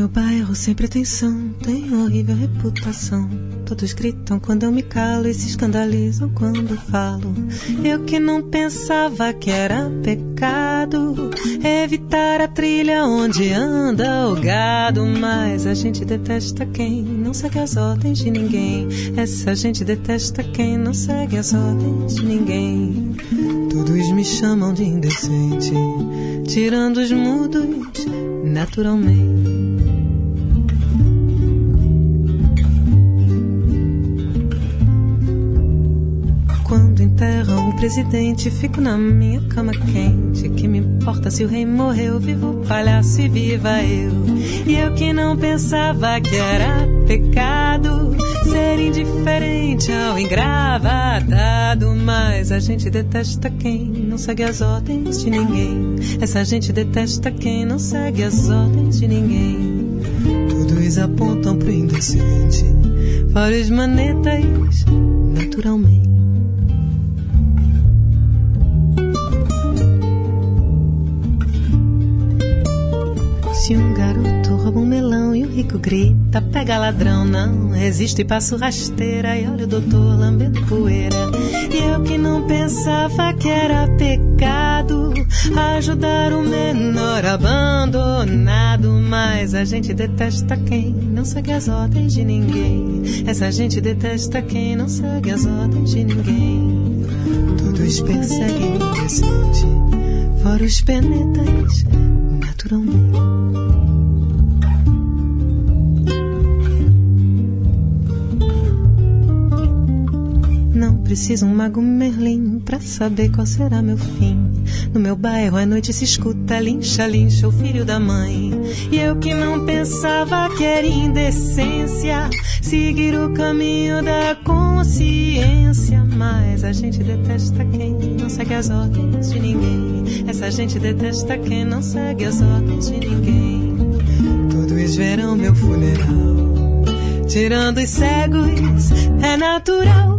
bairro sem pretensão, tem horrível reputação. Todos gritam quando eu me calo e se escandalizam quando falo. Eu que não pensava que era pecado evitar a trilha onde anda o gado. Mas a gente detesta quem não segue as ordens de ninguém. Essa gente detesta quem não segue as ordens de ninguém. Todos me chamam de indecente, tirando os mudos naturalmente. Quando enterram o presidente, fico na minha cama quente. Que me importa se o rei morreu, viva o palhaço e viva eu. E eu que não pensava que era pecado ser indiferente ao engravatado. Mas a gente detesta quem não segue as ordens de ninguém. Essa gente detesta quem não segue as ordens de ninguém. Todos apontam pro indecente, várias manetas naturalmente. Se um garoto rouba um melão e o rico grita, pega ladrão, não resisto e passo rasteira. E olha o doutor lambendo poeira. E eu que não pensava que era pecado ajudar o menor abandonado. Mas a gente detesta quem não segue as ordens de ninguém. Essa gente detesta quem não segue as ordens de ninguém. Todos perseguem o indecente, fora os penetas naturalmente. Não preciso um mago Merlin pra saber qual será meu fim. No meu bairro à noite se escuta lincha, lincha o filho da mãe. E eu que não pensava que era indecência seguir o caminho da consciência. Mas a gente detesta quem não segue as ordens de ninguém. Essa gente detesta quem não segue as ordens de ninguém. Todos verão meu funeral, tirando os cegos, é natural.